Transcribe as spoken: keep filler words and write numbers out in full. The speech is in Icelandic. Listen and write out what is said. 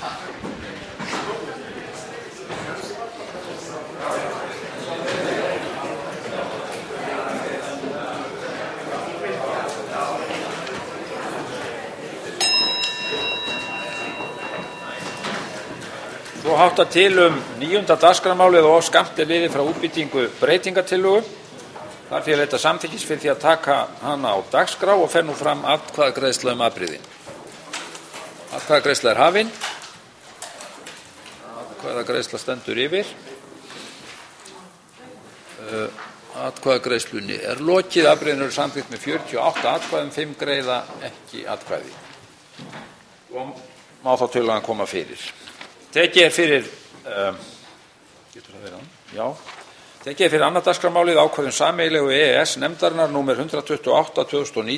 Svo háttar til um níunda dagskrármálið og of skammt er liðið frá útbýtingu breytingartillögu. Þar fyrir þetta samþykkis fyrir því að taka hana á dagskrá og fer nú fram atkvæðagreiðsla um afbrigðin. Atkvæðagreiðsla er hafin. Atkvæðagreiðsla stendur yfir. Uh, atkvæðagreiðslunni er lokið. Afbrigðin eru samþykkt með fjörutíu og átta atkvæðum, fimm greiða ekki atkvæði. Og má þá tillagan koma fyrir. Tekið er fyrir um, getur það verið hann? Já. Tekið er fyrir annað dagskrármálið ákvörðun sameiginlegu E E S nefndarinnar númer hundrað tuttugu og átta tvö þúsund og nítján